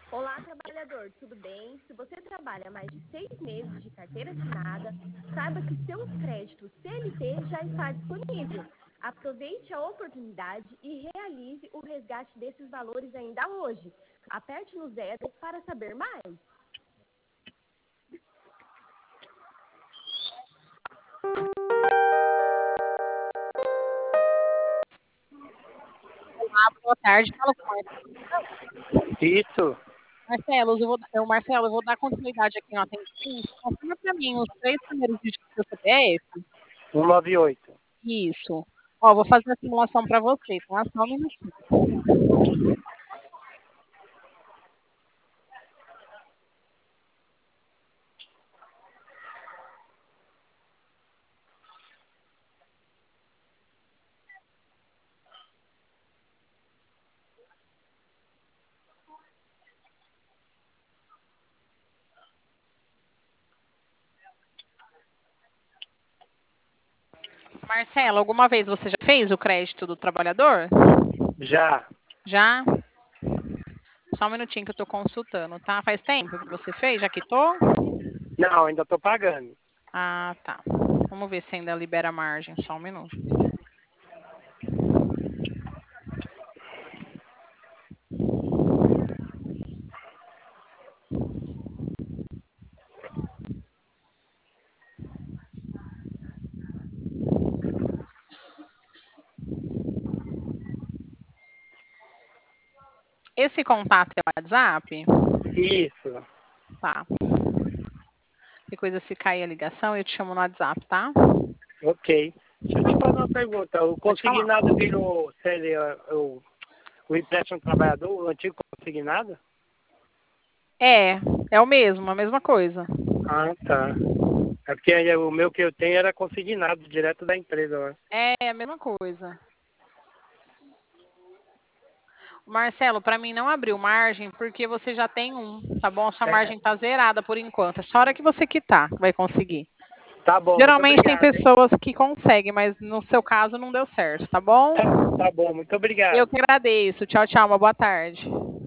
Olá, trabalhador, tudo bem? Se você trabalha mais de 6 meses de carteira assinada, saiba que seu crédito CLT já está disponível. Aproveite a oportunidade e realize o resgate desses valores ainda hoje. Aperte no zero para saber mais. Olá, boa tarde. Fala com o Isso, Marcelo. Marcelo, eu vou dar continuidade aqui no atendimento. Confirma para mim os três primeiros dígitos do seu CPF. 198. Isso. Ó, vou fazer a simulação para você, tá? Só um minutinho. Marcelo, alguma vez você já fez o crédito do trabalhador? Já. Já? Só um minutinho que eu estou consultando, tá? Faz tempo que você fez? Já quitou? Não, ainda tô pagando. Ah, tá. Vamos ver se ainda libera a margem. Só um minuto. Esse contato é o WhatsApp? Isso. Tá. Que coisa, se cair a ligação, eu te chamo no WhatsApp, tá? Ok. Deixa eu te fazer uma pergunta. O Pode falar. consignado virou o empréstimo trabalhador, o antigo consignado? É o mesmo, a mesma coisa. Ah, tá. É porque aí o meu que eu tenho era consignado direto da empresa, né? É a mesma coisa. Marcelo, para mim não abriu margem porque você já tem um, tá bom? A sua margem tá zerada por enquanto. É só a hora que você quitar que vai conseguir. Tá bom, muito Geralmente tem obrigado, hein? pessoas que conseguem, mas no seu caso não deu certo, tá bom? Tá bom, muito Eu obrigado. que agradeço. Tchau, tchau. Uma boa tarde.